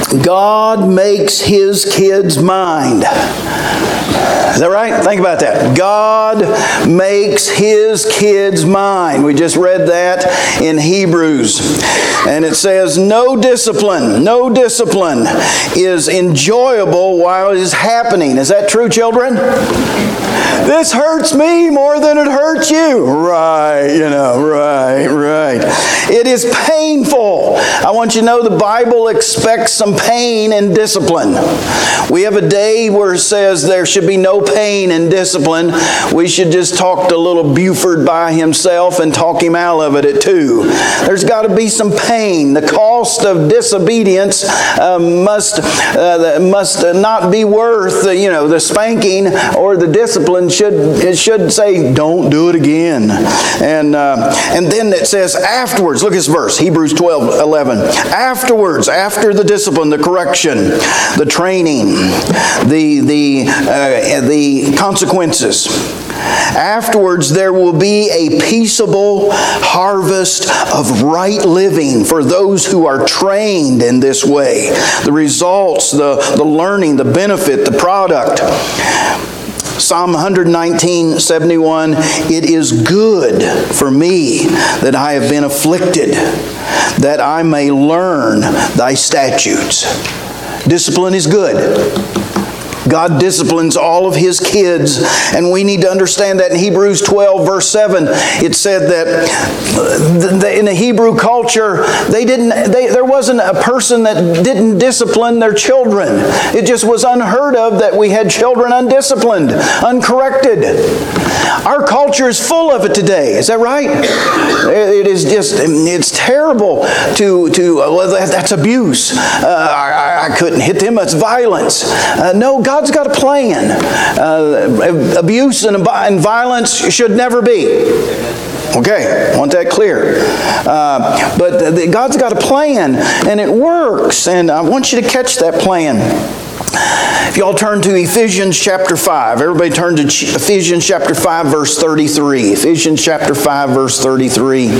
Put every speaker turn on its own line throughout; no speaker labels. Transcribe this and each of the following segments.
God makes His kids mind. Is that right? Think about that. God makes His kids mind. We just read that in Hebrews. And it says, no discipline is enjoyable while it is happening. Is that true, children? This hurts me more than it hurts you. Right, right. It is painful. I want you to know the Bible expects some pain and discipline. We have a day where it says there should be no pain and discipline. We should just talk to little Buford by himself and talk him out of it at 2. There's got to be some pain. The cost of disobedience must not be worth the spanking or the discipline. It should say, don't do it again. And then it says afterwards, look at this verse, Hebrews 12:11. Afterwards, after the discipline, the correction, the training, the consequences, afterwards there will be a peaceable harvest of right living for those who are trained in this way. The results, the learning, the benefit, the product. Psalm 119:71, it is good for me that I have been afflicted, that I may learn thy statutes. Discipline is good. God disciplines all of His kids, and we need to understand that in Hebrews 12, verse 7, it said that in the Hebrew culture, there wasn't a person that didn't discipline their children. It just was unheard of that we had children undisciplined, uncorrected. Our culture is full of it today. Is that right? It's terrible well, that's abuse. I couldn't hit them. That's violence. No, God's got a plan. Abuse and violence should never be. Okay, I want that clear. But God's got a plan, and it works. And I want you to catch that plan. If y'all turn to Ephesians chapter 5. Everybody turn to Ephesians chapter 5, verse 33. Ephesians chapter 5, verse 33.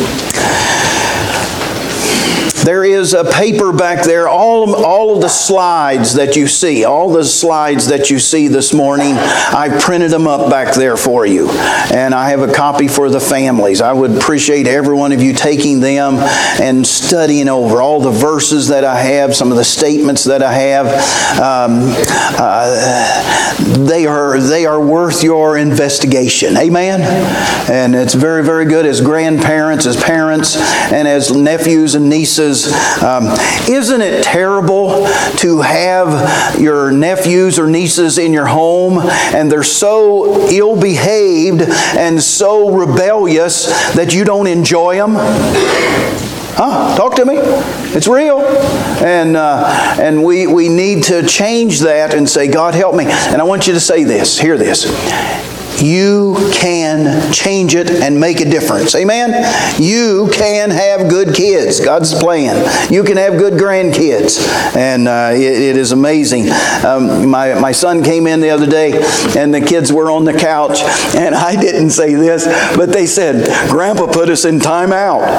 There is a paper back there, all of the slides that you see, this morning, I printed them up back there for you. And I have a copy for the families. I would appreciate every one of you taking them and studying over all the verses that I have, some of the statements that I have. They are worth your investigation. Amen? And it's very, very good as grandparents, as parents, and as nephews and nieces. Isn't it terrible to have your nephews or nieces in your home and they're so ill-behaved and so rebellious that you don't enjoy them? Talk to me. It's real. And we need to change that and say, God help me. And I want you to say this. Hear this. You can change it and make a difference. Amen? You can have good kids. God's plan. You can have good grandkids. And it is amazing. My son came in the other day and the kids were on the couch and I didn't say this, but they said, Grandpa put us in timeout.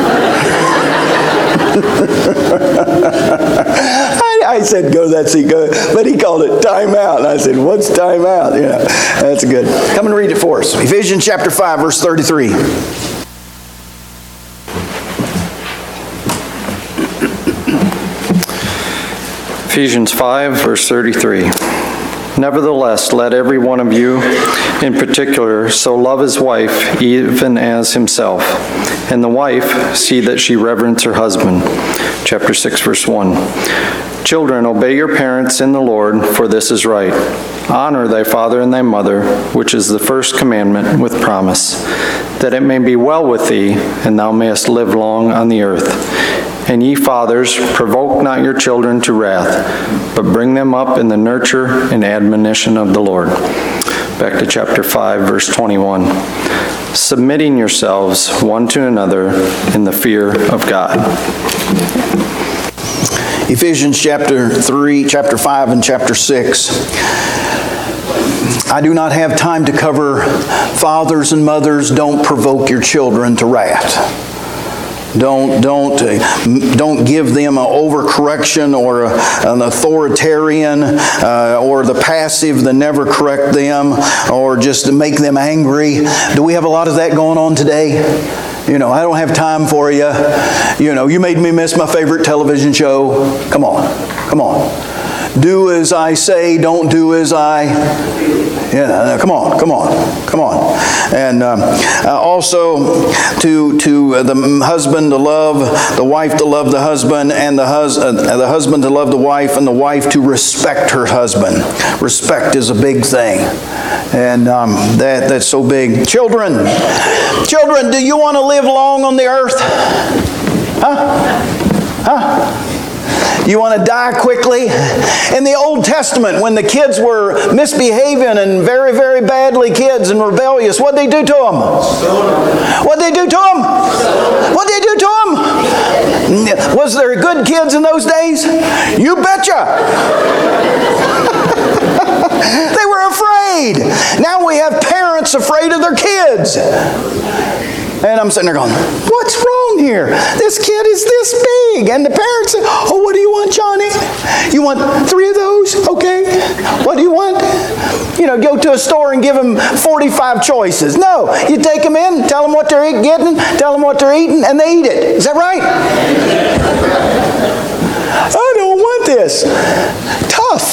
I said, go, that's it, go. But he called it time out. And I said, what's time out? That's good. Come and read it for us. Ephesians chapter 5, verse 33.
Ephesians 5, verse 33. Nevertheless, let every one of you in particular so love his wife even as himself, and the wife see that she reverence her husband. Chapter 6, verse 1. Children, obey your parents in the Lord, for this is right. Honor thy father and thy mother, which is the first commandment with promise, that it may be well with thee, and thou mayest live long on the earth. And ye fathers, provoke not your children to wrath, but bring them up in the nurture and admonition of the Lord. Back to chapter 5, verse 21. Submitting yourselves one to another in the fear of God.
Ephesians chapter 3, chapter 5, and chapter 6. I do not have time to cover fathers and mothers, don't provoke your children to wrath. Don't give them an overcorrection or an authoritarian or the passive that never correct them or just to make them angry. Do we have a lot of that going on today? I don't have time for you. You made me miss my favorite television show. Come on. Do as I say, don't do as I... come on. And also to the husband to love the wife to love the husband, and the husband to love the wife, and the wife to respect her husband. Respect is a big thing. And that's so big. Children, do you want to live long on the earth? Huh? You want to die quickly? In the Old Testament, when the kids were misbehaving and very, very badly kids and rebellious, what did they do to them? What did they do to them? What did they do to them? Was there good kids in those days? You betcha. They were afraid. Now we have parents afraid of their kids. And I'm sitting there going, what's wrong here? This kid is this big. And the parents say, oh, what do you want, Johnny? You want 3 of those? Okay. What do you want? Go to a store and give them 45 choices. No. You take them in, tell them what they're getting, tell them what they're eating, and they eat it. Is that right? I don't want this. Tough.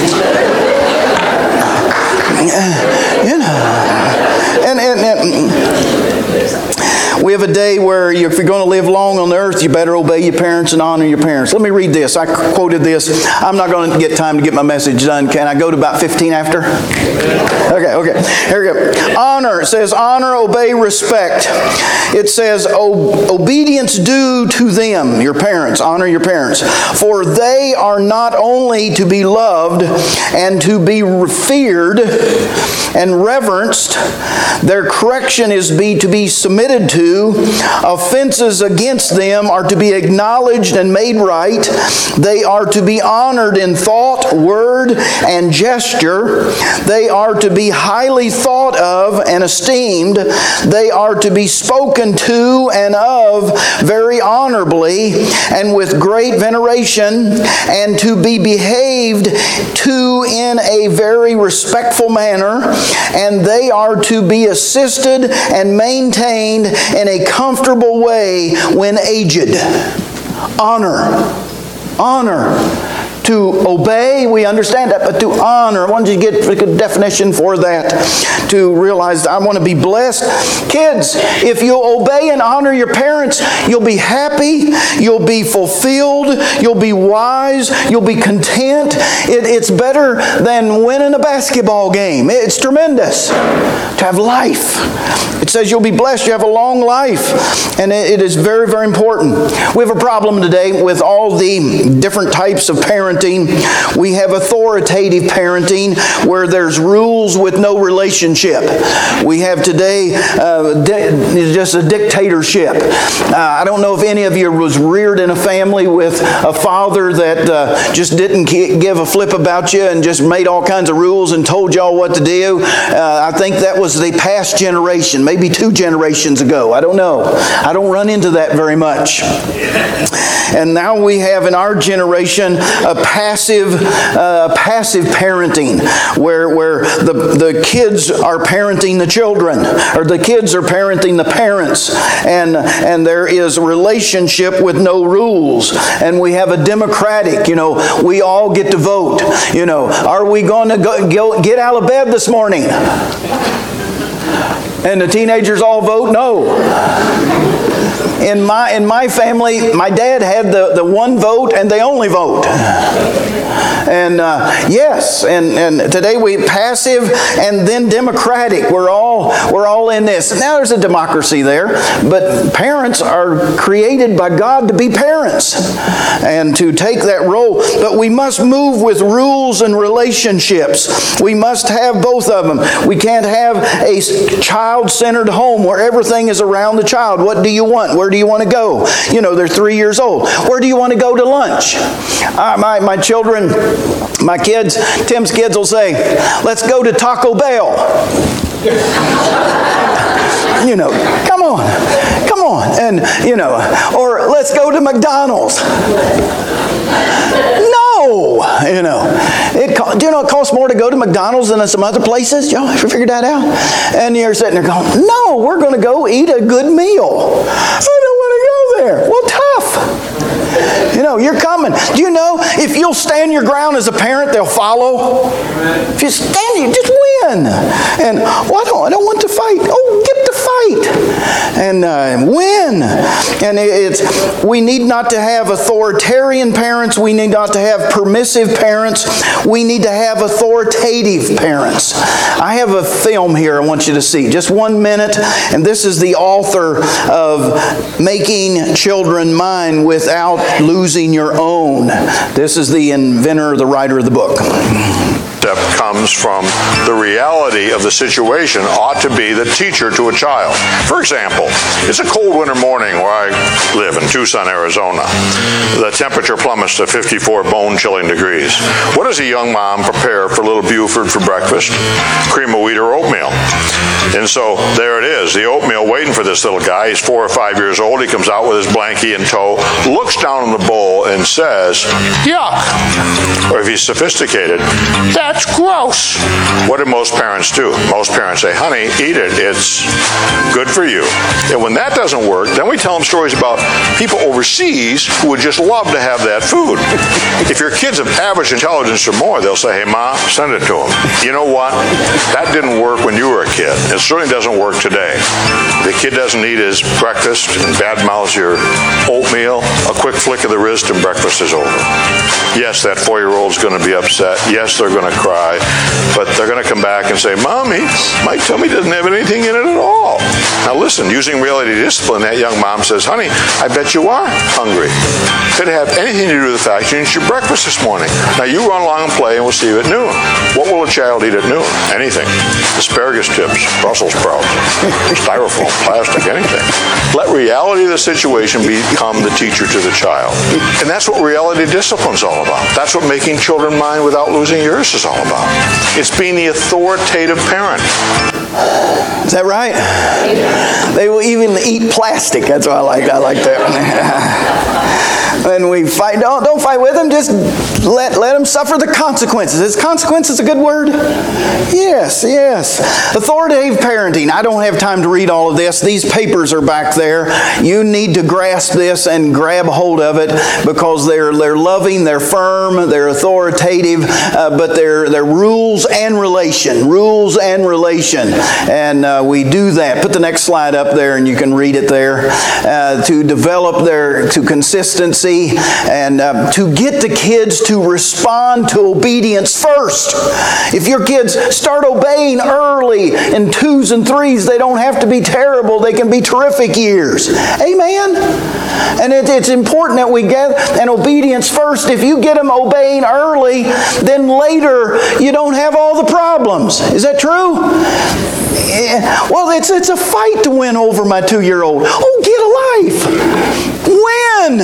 We have a day where if you're going to live long on the earth, you better obey your parents and honor your parents. Let me read this. I quoted this. I'm not going to get time to get my message done. Can I go to about 15 after? Okay. Here we go. Honor. It says honor, obey, respect. It says obedience due to them, your parents. Honor your parents. For they are not only to be loved and to be feared and reverenced, their correction is to be submitted to. Offenses against them are to be acknowledged and made right. They are to be honored in thought, word, and gesture. They are to be highly thought of and esteemed. They are to be spoken to and of very honorably and with great veneration, and to be behaved to in a very respectful manner. And they are to be assisted and maintained in a comfortable way when aged. Honor. To obey, we understand that, but to honor, I want you to get a good definition for that, to realize I want to be blessed. Kids, if you'll obey and honor your parents, you'll be happy, you'll be fulfilled, you'll be wise, you'll be content. It's better than winning a basketball game. It's tremendous to have life. It says you'll be blessed, you have a long life, and it is very, very important. We have a problem today with all the different types of parenting. We have authoritative parenting where there's rules with no relationship. We have today just a dictatorship. I don't know if any of you was reared in a family with a father that just didn't give a flip about you and just made all kinds of rules and told y'all what to do. I think that was the past generation, maybe 2 generations ago. I don't know. I don't run into that very much. And now we have in our generation a passive parenting where the kids are parenting the children, or the kids are parenting the parents, and there is a relationship with no rules. And we have a democratic, we all get to vote. Are we going to go get out of bed this morning? And the teenagers all vote no. In my family, my dad had the one vote and the only vote. And yes, and today we passive and then democratic. We're all in this. Now there's a democracy there, but parents are created by God to be parents and to take that role. But we must move with rules and relationships. We must have both of them. We can't have a child-centered home where everything is around the child. What do you want? Where do you want to go? They're 3 years old. Where do you want to go to lunch? My children, my kids, Tim's kids will say, let's go to Taco Bell. Come on. on. And, or let's go to McDonald's. No, it costs more to go to McDonald's than some other places. Y'all ever figured that out? And you're sitting there going, no, we're going to go eat a good meal. I don't want to go there. Well, tough. You're coming. Do you know if you'll stand your ground as a parent, they'll follow? If you stand, you just win. And I don't want to fight. Oh, get to fight and win. And we need not to have authoritarian parents. We need not to have permissive parents. We need to have authoritative parents. I have a film here I want you to see. Just 1 minute. And this is the author of Making Children Mine Without Losing Your Own. This is the inventor, the writer of the book.
Comes from the reality of the situation ought to be the teacher to a child. For example, it's a cold winter morning where I live in Tucson, Arizona. The temperature plummets to 54 bone-chilling degrees. What does a young mom prepare for little Buford for breakfast? Cream of wheat or oatmeal. And so there it is, the oatmeal waiting for this little guy. He's 4 or 5 years old. He comes out with his blankie in tow, looks down on the bowl and says, yuck. Or if he's sophisticated, that's gross. What do most parents do? Most parents say, honey, eat it. It's good for you. And when that doesn't work, then we tell them stories about people overseas who would just love to have that food. If your kid's of average intelligence or more, they'll say, hey, Ma, send it to them. You know what? That didn't work when you were a kid. It certainly doesn't work today. The kid doesn't eat his breakfast and badmouths your oatmeal. A quick flick of the wrist and breakfast is over. Yes, that 4-year-old's going to be upset. Yes, they're going to cry. But they're going to come back and say, Mommy, my tummy doesn't have anything in it at all. Now listen, using reality discipline, that young mom says, honey, I bet you are hungry. Could have anything to do with the fact you didn't eat your breakfast this morning. Now you run along and play and we'll see you at noon. What will a child eat at noon? Anything. Asparagus chips, Brussels sprouts, styrofoam, plastic, anything. Let reality of the situation become the teacher to the child. And that's what reality discipline's all about. That's what making children mine without losing yours is all about. It's being the authoritative parent.
Is that right? They will even eat plastic. That's what I like. I like that. When we fight, don't fight with them. Just let them suffer the consequences. Is consequences a good word? Yes. Authoritative parenting. I don't have time to read all of this. These papers are back there. You need to grasp this and grab hold of it because they're loving, they're firm, they're authoritative, but they're rules and relation. Rules and relation. And we do that. Put the next slide up there and you can read it there. To develop to consistency and to get the kids to respond to obedience first. If your kids start obeying early in 2s and 3s, they don't have to be terrible. They can be terrific years. Amen? And it's important that we get an obedience first. If you get them obeying early, then later you don't have all the problems. Is that true? Well, it's a fight to win over my 2-year-old. Oh, get a life. Win.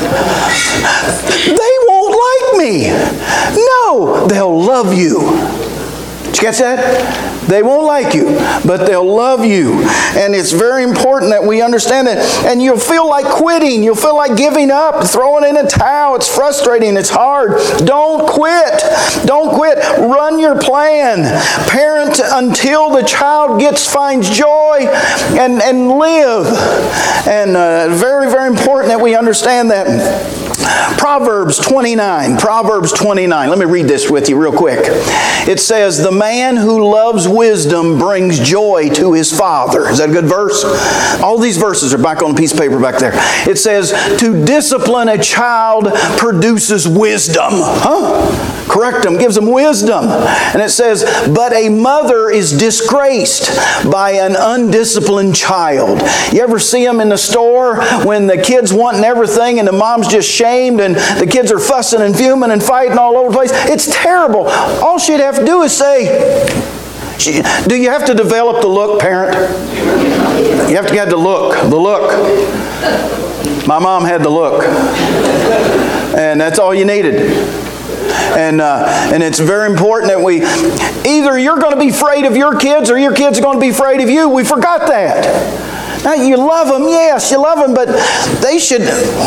They won't like me. No, they'll love you. Did you catch that? They won't like you, but they'll love you. And it's very important that we understand it. And you'll feel like quitting. You'll feel like giving up, throwing in a towel. It's frustrating. It's hard. Don't quit. Don't quit. Run your plan. Parent until the child finds joy and live. And very, very important that we understand that. Proverbs 29. Let me read this with you real quick. It says, the man who loves wisdom brings joy to his father. Is that a good verse? All these verses are back on a piece of paper back there. It says, to discipline a child produces wisdom. Correct them, gives them wisdom. And it says, but a mother is disgraced by an undisciplined child. You ever see them in the store when the kid's wanting everything and the mom's just shamed and the kids are fussing and fuming and fighting all over the place? It's terrible. All she'd have to do is say, do you have to develop the look, parent? You have to get the look. My mom had the look. And that's all you needed. And it's very important that either you're going to be afraid of your kids or your kids are going to be afraid of you. We forgot that. Now, you love them, yes, you love them, but they should,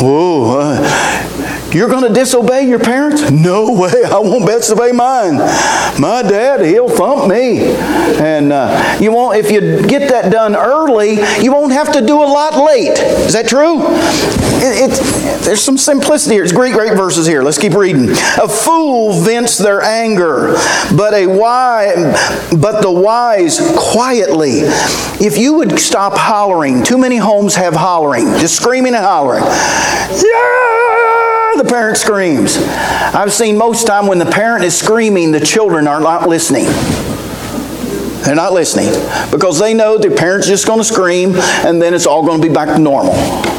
you're going to disobey your parents? No way, I won't disobey mine. My dad, he'll thump me. And you won't, if you get that done early, you won't have to do a lot late. Is that true? There's some simplicity here. It's great verses here. Let's keep reading. A fool vents their anger, but the wise quietly. If you would stop hollering, too many homes have hollering, just screaming and hollering. Yeah! The parent screams. I've seen most time when the parent is screaming, the children are not listening. They're not listening because they know the parent's just going to scream and then it's all going to be back to normal.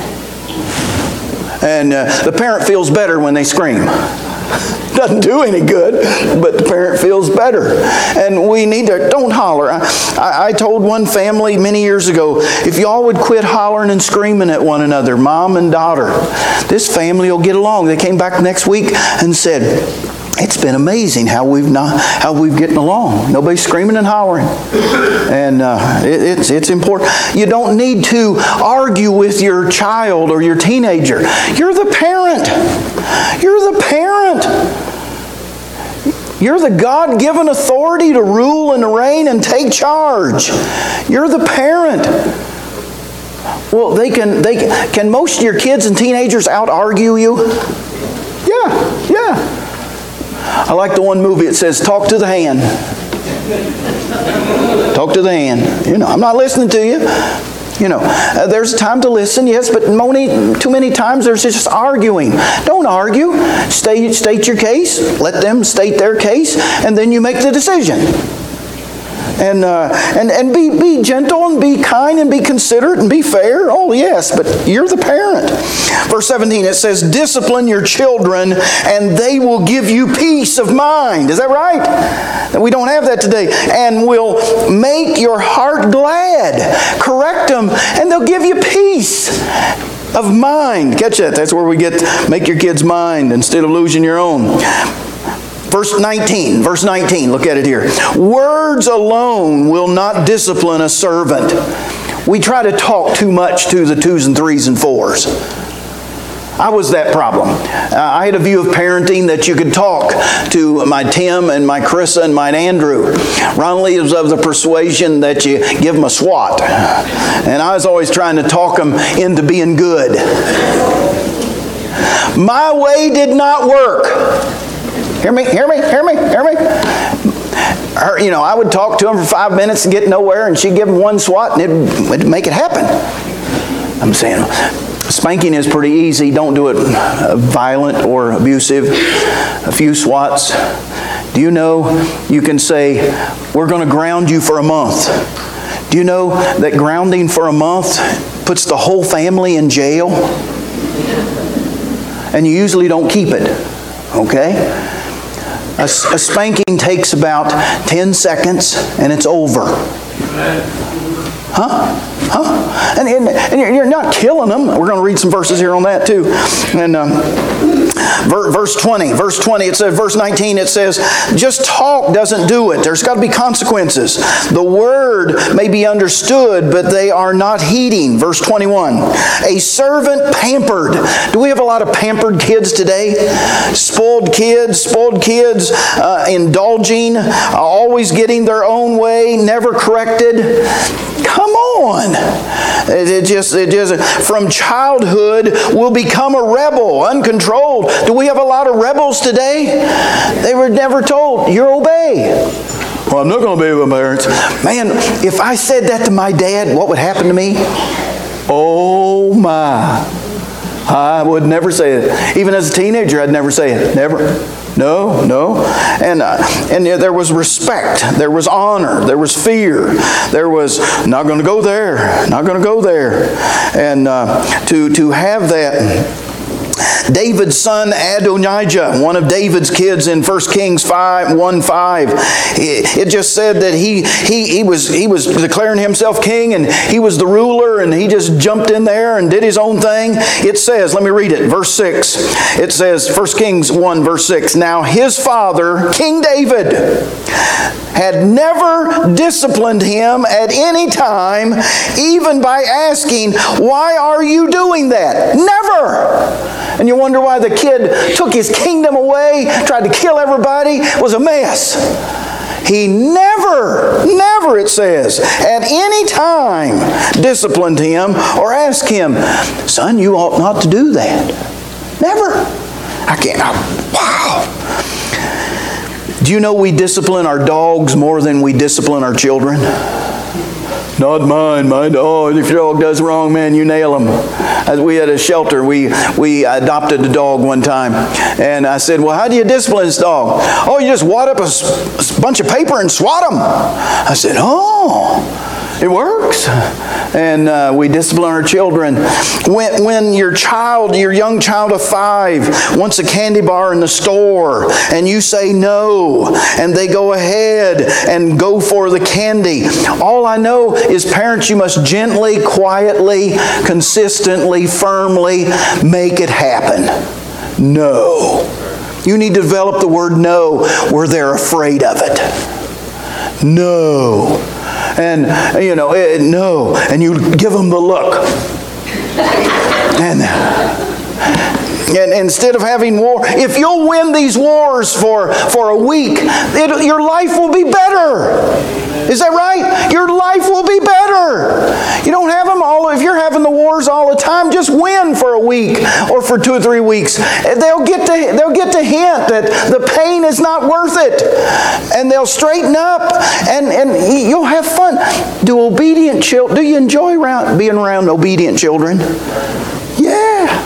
And the parent feels better when they scream. Doesn't do any good, but the parent feels better. And we need to, don't holler. I told one family many years ago, if y'all would quit hollering and screaming at one another, mom and daughter, this family will get along. They came back next week and said, it's been amazing how we've getting along. Nobody's screaming and hollering. And it's important. You don't need to argue with your child or your teenager. You're the parent. You're the parent. You're the God-given authority to rule and reign and take charge. You're the parent. Well, can most of your kids and teenagers out-argue you? Yeah. I like the one movie that says, talk to the hand. Talk to the hand. I'm not listening to you. There's a time to listen, yes, but too many times there's just arguing. Don't argue. State your case. Let them state their case, and then you make the decision. And be gentle and be kind and be considerate and be fair. Oh, yes, but you're the parent. Verse 17, it says, discipline your children and they will give you peace of mind. Is that right? We don't have that today. And will make your heart glad. Correct them and they'll give you peace of mind. Catch that. That's where we get make your kids' mind instead of losing your own. Verse 19, look at it here. Words alone will not discipline a servant. We try to talk too much to the 2s and 3s and 4s. I was that problem. I had a view of parenting that you could talk to my Tim and my Carissa and my Andrew. Ron Lee was of the persuasion that you give them a swat. And I was always trying to talk them into being good. My way did not work. Hear me. I would talk to him for 5 minutes and get nowhere, and she'd give him one swat, and it'd make it happen. I'm saying, spanking is pretty easy. Don't do it violent or abusive. A few swats. Do you know you can say, we're going to ground you for a month? Do you know that grounding for a month puts the whole family in jail? And you usually don't keep it. Okay? A spanking takes about 10 seconds and it's over. And you're not killing them. We're going to read some verses here on that too. And verse 20, it says, verse 19, it says, just talk doesn't do it. There's got to be consequences. The word may be understood, but they are not heeding. Verse 21, a servant pampered. Do we have a lot of pampered kids today? Spoiled kids, indulging, always getting their own way, never corrected. Come on. It just from childhood will become a rebel, uncontrolled. Do we have a lot of rebels today? They were never told, you obey. Well, I'm not going to obey my parents. Man, if I said that to my dad, what would happen to me? Oh my. I would never say it. Even as a teenager, I'd never say it. Never. No. And there was respect. There was honor. There was fear. There was not going to go there. Not going to go there. And to have that. David's son Adonijah, one of David's kids in 1 Kings 1:5, it just said that he was declaring himself king, and he was the ruler, and he just jumped in there and did his own thing. It says, let me read it, verse 6. It says, 1 Kings 1 verse 6, now his father, King David, had never disciplined him at any time, even by asking, why are you doing that? Never! And you wonder why the kid took his kingdom away, tried to kill everybody, was a mess. He never, it says, at any time disciplined him or asked him, son, you ought not to do that. Never. Wow. Do you know we discipline our dogs more than we discipline our children? Not mine, my dog. If your dog does wrong, man, you nail him. As we had a shelter, we adopted a dog one time. And I said, well, how do you discipline this dog? Oh, you just wad up a bunch of paper and swat him. I said, oh, it works. And we discipline our children. When your young child of 5 wants a candy bar in the store and you say no, and they go ahead and go for the candy, all I know is parents, you must gently, quietly, consistently, firmly make it happen. No. You need to develop the word no where they're afraid of it. No. And, no. And you give them the look. And instead of having war, if you'll win these wars for a week, your life will be better. Is that right? Your life will be better. You don't have them all. If you're having the wars all the time, just win for a week or for 2 or 3 weeks. They'll get the hint that the pain is not worth it, and they'll straighten up, and you'll have fun. Do you enjoy being around obedient children? Yeah.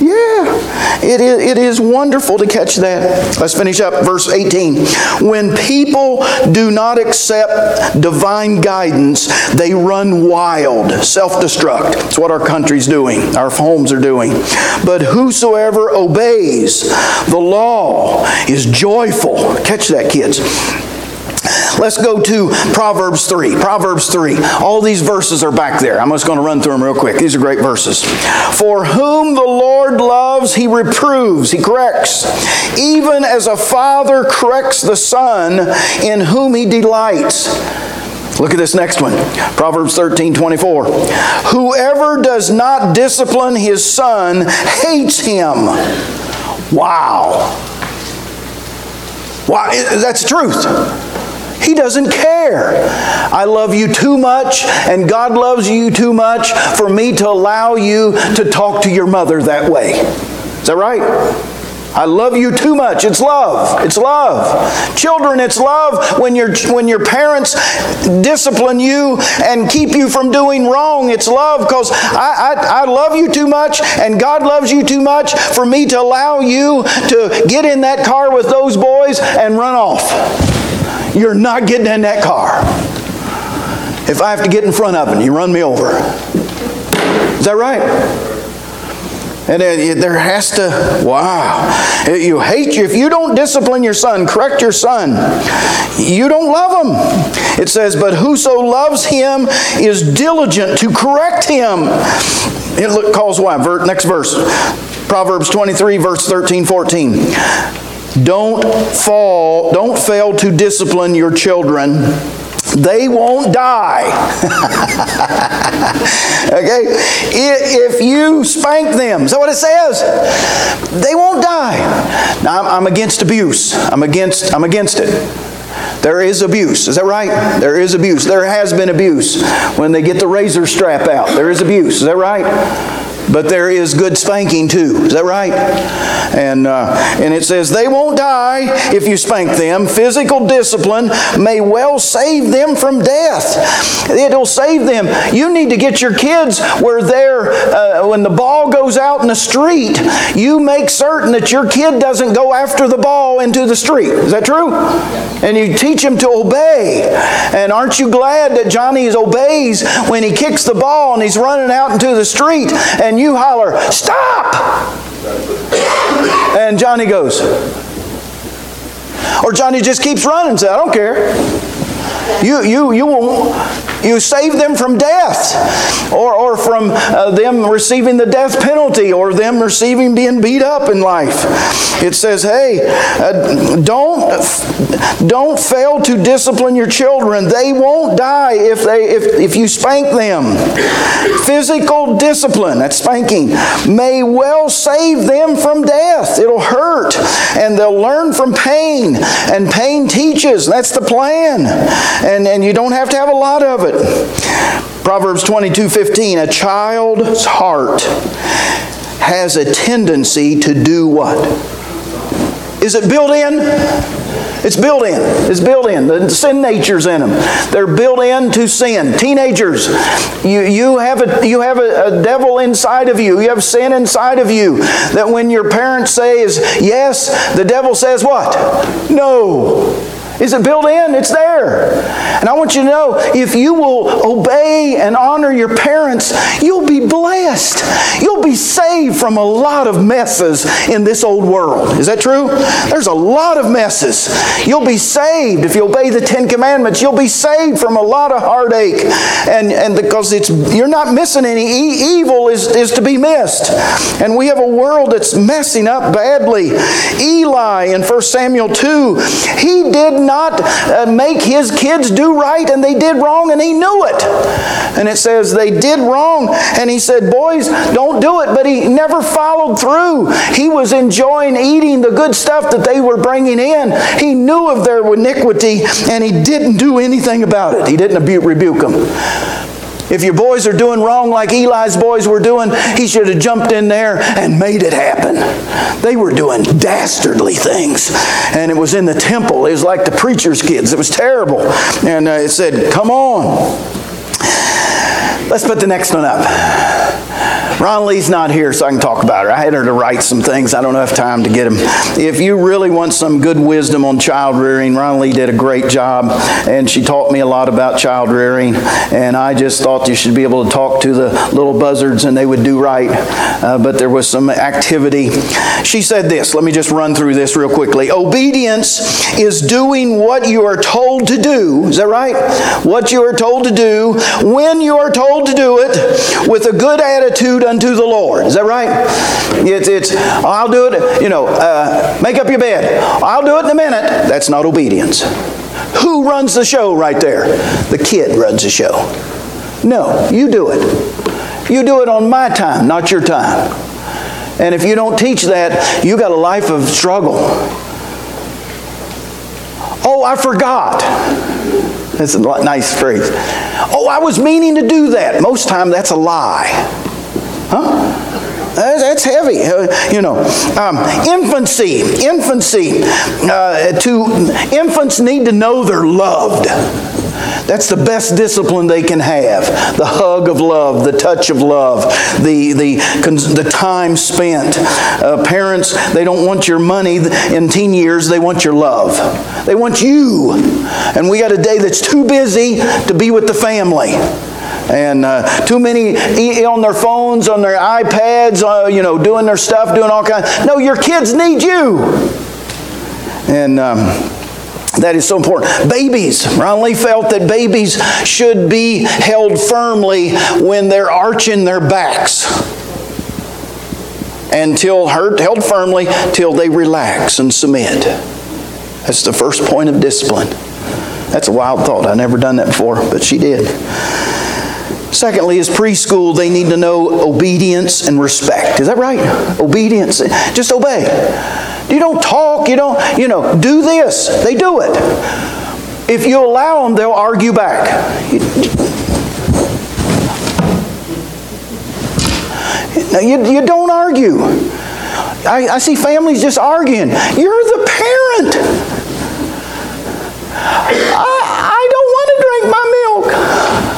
It is wonderful to catch that. Let's finish up verse 18. When people do not accept divine guidance, they run wild, self-destruct. That's what our country's doing, our homes are doing. But whosoever obeys the law is joyful. Catch that, kids. Let's go to Proverbs 3. Proverbs 3. All these verses are back there. I'm just going to run through them real quick. These are great verses. For whom the Lord loves, He reproves, He corrects, even as a father corrects the son in whom he delights. Look at this next one. Proverbs 13:24. Whoever does not discipline his son hates him. Wow. Wow, that's the truth. He doesn't care. I love you too much, and God loves you too much for me to allow you to talk to your mother that way. Is that right? I love you too much. It's love. It's love. Children, it's love when your parents discipline you and keep you from doing wrong. It's love because I love you too much, and God loves you too much for me to allow you to get in that car with those boys and run off. You're not getting in that car. If I have to get in front of it, you run me over. Is that right? And there has to, wow. You hate you. If you don't discipline your son, correct your son, you don't love him. It says, but whoso loves him is diligent to correct him. It calls what? Next verse. Proverbs 23, verse 13, 14. Don't fail to discipline your children. They won't die. Okay? If you spank them, is that what it says? They won't die. Now, I'm against abuse. I'm against it. There is abuse. Is that right? There is abuse. There has been abuse. When they get the razor strap out, there is abuse. Is that right? But there is good spanking too. Is that right? And it says, they won't die if you spank them. Physical discipline may well save them from death. It'll save them. You need to get your kids where they're, when the ball goes out in the street, you make certain that your kid doesn't go after the ball into the street. Is that true? And you teach him to obey. And aren't you glad that Johnny obeys when he kicks the ball and he's running out into the street and you holler, stop! And Johnny goes. Or Johnny just keeps running and says, I don't care. You save them from death, or from them receiving the death penalty, or them being beat up in life. It says, hey, don't fail to discipline your children. They won't die if you spank them. Physical discipline, that's spanking, may well save them from death. It'll hurt, and they'll learn from pain, and pain teaches. That's the plan. And you don't have to have a lot of it. Proverbs 22:15, a child's heart has a tendency to do what? Is it built in? It's built in. It's built in. The sin nature's in them. They're built in to sin. Teenagers, you have a devil inside of you. You have sin inside of you. That when your parents say is yes, the devil says what? No. Is it built in? It's there. And I want you to know, if you will obey and honor your parents, you'll be blessed. You'll be saved from a lot of messes in this old world. Is that true? There's a lot of messes. You'll be saved if you obey the Ten Commandments. You'll be saved from a lot of heartache. And because you're not missing any. Evil is to be missed. And we have a world that's messing up badly. Eli in 1 Samuel 2, he did not make his kids do right, and they did wrong, and he knew it. And it says they did wrong, and he said, boys, don't do it. But he never followed through. He was enjoying eating the good stuff that they were bringing in. He knew of their iniquity, and he didn't do anything about it. He didn't rebuke them. If your boys are doing wrong like Eli's boys were doing, he should have jumped in there and made it happen. They were doing dastardly things. And it was in the temple. It was like the preacher's kids. It was terrible. And it said, come on. Let's put the next one up. Ron Lee's not here, so I can talk about her. I had her to write some things. I don't have time to get them. If you really want some good wisdom on child rearing, Ron Lee did a great job, and she taught me a lot about child rearing, and I just thought you should be able to talk to the little buzzards and they would do right, but there was some activity. She said this. Let me just run through this real quickly. Obedience is doing what you are told to do. Is that right? What you are told to do, when you are told to do it, with a good attitude unto the Lord. Is that right? It's I'll do it, make up your bed. I'll do it in a minute. That's not obedience. Who runs the show right there? The kid runs the show. No, you do it. You do it on my time, not your time. And if you don't teach that, you got a life of struggle. Oh, I forgot. That's a nice phrase. Oh, I was meaning to do that. Most time that's a lie. Huh? That's heavy. Infancy. Infants need to know they're loved. That's the best discipline they can have. The hug of love, the touch of love, the time spent. Parents, they don't want your money in teen years. They want your love. They want you. And we got a day that's too busy to be with the family. And too many on their phones, on their iPads, doing their stuff, doing all kinds. No, your kids need you. And that is so important. Babies. Ron Lee felt that babies should be held firmly when they're arching their backs. Held firmly till they relax and submit. That's the first point of discipline. That's a wild thought. I've never done that before, but she did. Secondly, is preschool, they need to know obedience and respect. Is that right? Obedience. Just obey. You don't talk. You don't, do this. They do it. If you allow them, they'll argue back. You don't argue. I see families just arguing. You're the parent. I don't want to drink my milk.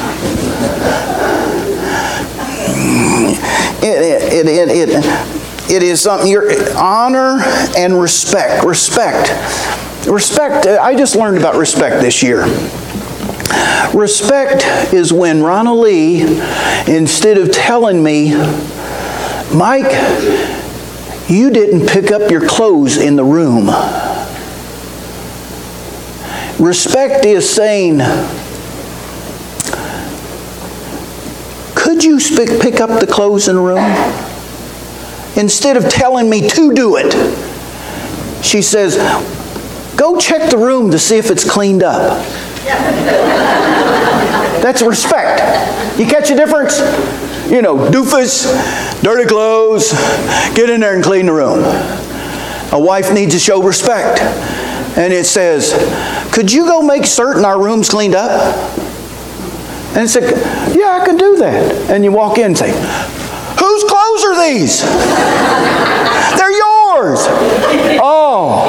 It is something. Honor and respect. Respect. I just learned about respect this year. Respect is when Ronald Lee, instead of telling me, Mike, you didn't pick up your clothes in the room. Respect is saying, could you pick up the clothes in the room? Instead of telling me to do it, she says, go check the room to see if it's cleaned up. That's respect. You catch the difference? You know, doofus, dirty clothes, get in there and clean the room. A wife needs to show respect. And it says, could you go make certain our room's cleaned up? And it's like, yeah, I can do that. And you walk in and say, whose clothes are these? They're yours. Oh.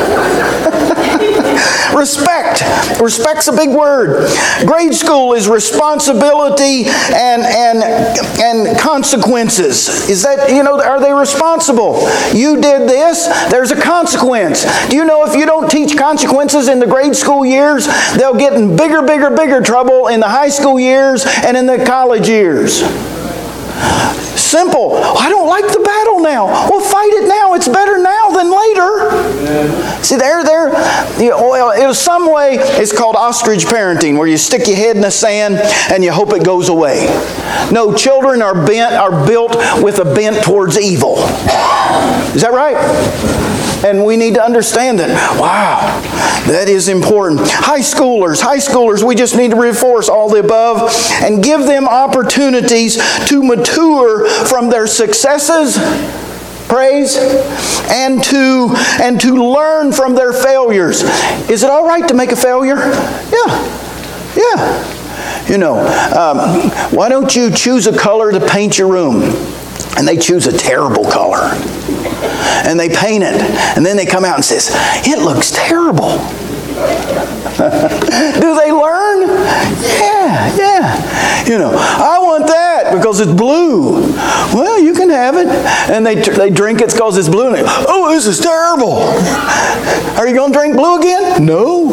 Respect. Respect's a big word. Grade school is responsibility and consequences. Is that, are they responsible? You did this, there's a consequence. Do you know if you don't teach consequences in the grade school years, they'll get in bigger trouble in the high school years and in the college years? Simple. I don't like the battle now. Well, fight it now. It's better now than later. See, in some way, it's called ostrich parenting, where you stick your head in the sand and you hope it goes away. No, children are built with a bent towards evil. Is that right? And we need to understand that. Wow, that is important. High schoolers, we just need to reinforce all the above and give them opportunities to mature from their successes, praise, and to learn from their failures. Is it all right to make a failure? Yeah. Why don't you choose a color to paint your room? And they choose a terrible color. And they paint it. And then they come out and says, it looks terrible. Do they learn? Yeah. I want that because it's blue. Well, you can have it. And they drink it because it's blue. And oh, this is terrible. Are you going to drink blue again? No.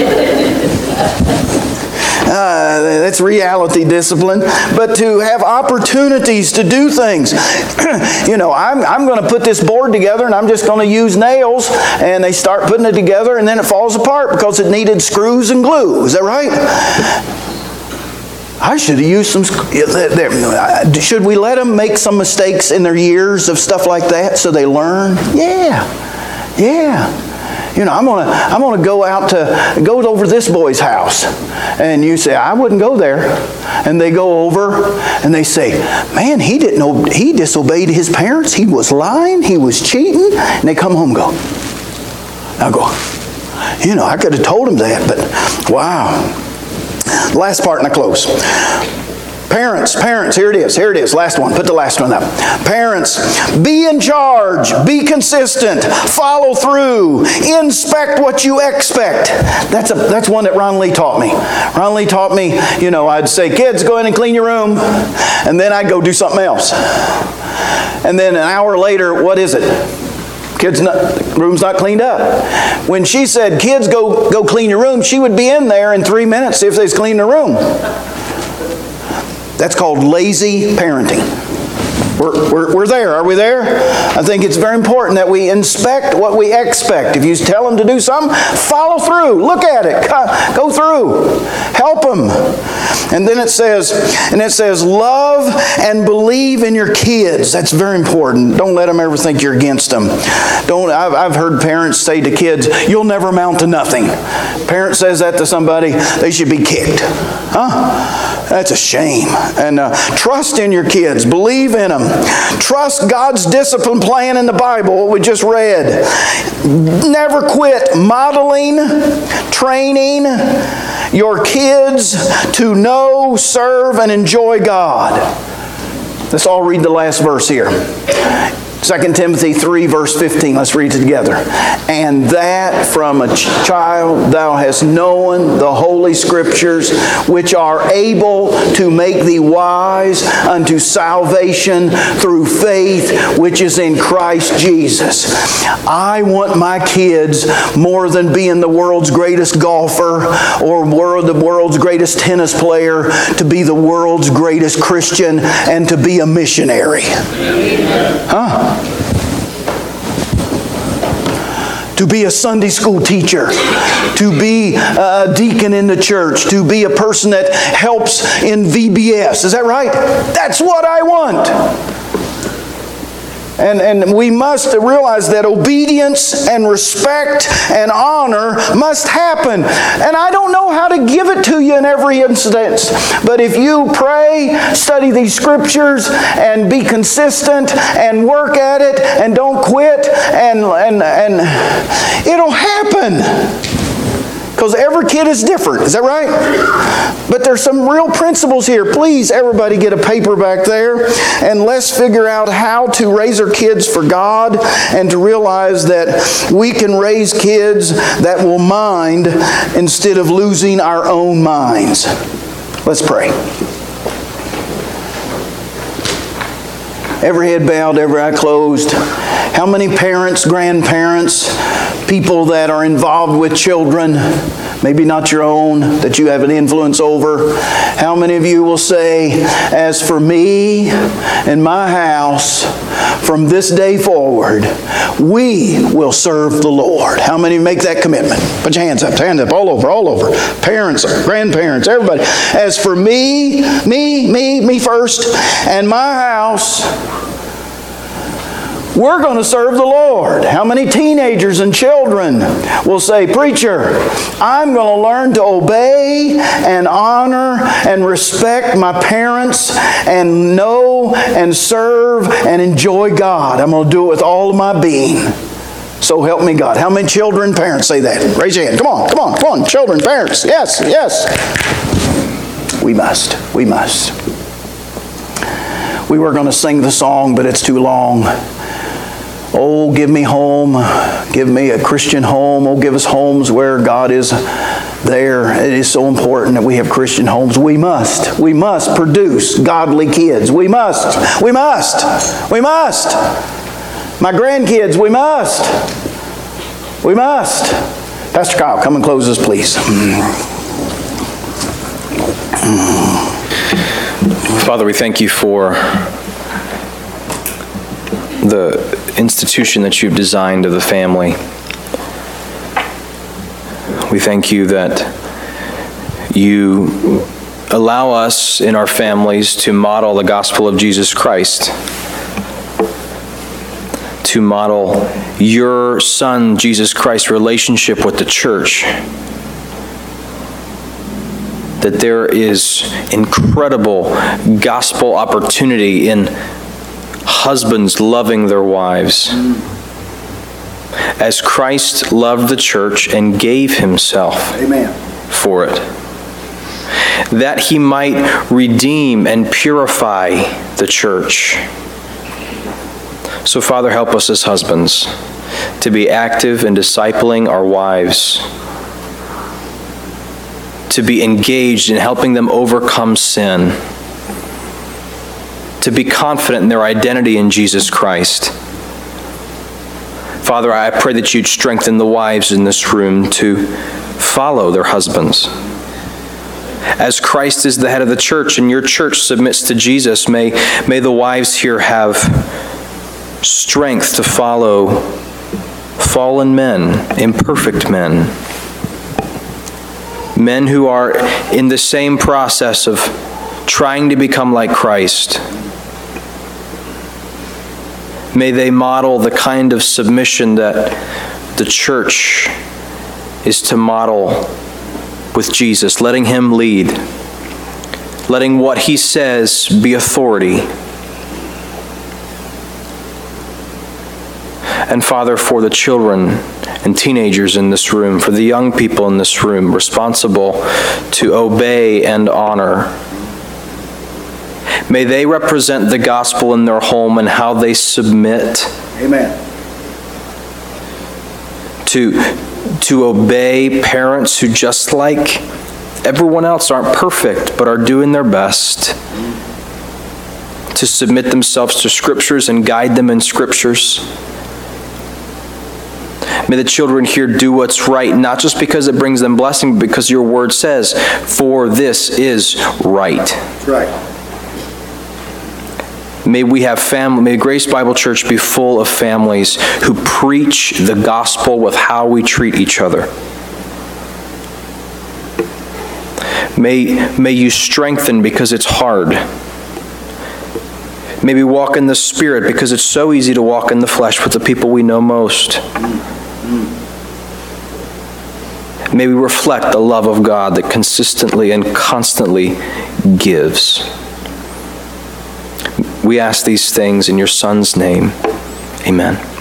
That's reality discipline. But to have opportunities to do things. I'm going to put this board together and I'm just going to use nails, and they start putting it together and then it falls apart because it needed screws and glue. Is that right? I should have used some. Should we let them make some mistakes in their years of stuff like that so they learn? Yeah. I'm gonna go over this boy's house, and you say I wouldn't go there, and they go over and they say, man, he didn't know, he disobeyed his parents, he was lying, he was cheating, and they come home and go, I could have told him that, but wow. Last part and I close. Parents, here it is, last one, put the last one up. Parents, be in charge, be consistent, follow through, inspect what you expect. That's one that Ron Lee taught me. Ron Lee taught me, I'd say, kids, go in and clean your room, and then I'd go do something else. And then an hour later, what is it? The room's not cleaned up. When she said, kids, go clean your room, she would be in there in 3 minutes, see if they's cleaned the room. That's called lazy parenting. We're there. Are we there? I think it's very important that we inspect what we expect. If you tell them to do something, follow through. Look at it. Go through. Help them. And then it says, love and believe in your kids. That's very important. Don't let them ever think you're against them. I've heard parents say to kids, you'll never amount to nothing. Parent says that to somebody, they should be kicked. That's a shame. And trust in your kids. Believe in them. Trust God's discipline plan in the Bible, what we just read. Never quit modeling, training your kids to know, serve, and enjoy God. Let's all read the last verse here. 2 Timothy 3, verse 15. Let's read it together. And that from a child thou hast known the holy scriptures, which are able to make thee wise unto salvation through faith, which is in Christ Jesus. I want my kids, more than being the world's greatest golfer or the world's greatest tennis player, to be the world's greatest Christian and to be a missionary. to be a Sunday school teacher, to be a deacon in the church, to be a person that helps in VBS. Is that right? That's what I want. And we must realize that obedience and respect and honor must happen. And I don't know how to give it to you in every instance. But if you pray, study these scriptures, and be consistent, and work at it, and don't quit, and it'll happen. Because every kid is different. Is that right? But there's some real principles here. Please, everybody get a paper back there, and let's figure out how to raise our kids for God, and to realize that we can raise kids that will mind instead of losing our own minds. Let's pray. Every head bowed, every eye closed. How many parents, grandparents, people that are involved with children, maybe not your own, that you have an influence over, how many of you will say, as for me and my house, from this day forward, we will serve the Lord? How many make that commitment? Put your hands up, all over. Parents, grandparents, everybody. As for me first, and my house, we're going to serve the Lord. How many teenagers and children will say, preacher, I'm going to learn to obey and honor and respect my parents and know and serve and enjoy God. I'm going to do it with all of my being. So help me God. How many children, parents say that? Raise your hand. Come on. Children, parents. Yes. We must. We were going to sing the song, but it's too long. Oh, give me home. Give me a Christian home. Oh, give us homes where God is there. It is so important that we have Christian homes. We must produce godly kids. We must. My grandkids, we must. Pastor Kyle, come and close us, please.
Father, we thank you for the institution that you've designed of the family. We thank you that you allow us in our families to model the gospel of Jesus Christ, to model your Son, Jesus Christ's relationship with the church. That there is incredible gospel opportunity in husbands loving their wives, as Christ loved the church and gave himself for it, that he might redeem and purify the church. So, Father, help us as husbands to be active in discipling our wives, to be engaged in helping them overcome sin, to be confident in their identity in Jesus Christ. Father, I pray that you'd strengthen the wives in this room to follow their husbands. As Christ is the head of the church and your church submits to Jesus, may the wives here have strength to follow fallen men, imperfect men who are in the same process of trying to become like Christ. May they model the kind of submission that the church is to model with Jesus, letting him lead, letting what he says be authority. And Father, for the children and teenagers in this room, for the young people in this room responsible to obey and honor, may they represent the gospel in their home and how they submit.
Amen.
To obey parents who, just like everyone else, aren't perfect but are doing their best. To submit themselves to scriptures and guide them in scriptures. May the children here do what's right, not just because it brings them blessing, but because your word says, for this is right.
That's right.
May Grace Bible Church be full of families who preach the gospel with how we treat each other. May you strengthen because it's hard. May we walk in the Spirit because it's so easy to walk in the flesh with the people we know most. May we reflect the love of God that consistently and constantly gives. We ask these things in your Son's name. Amen.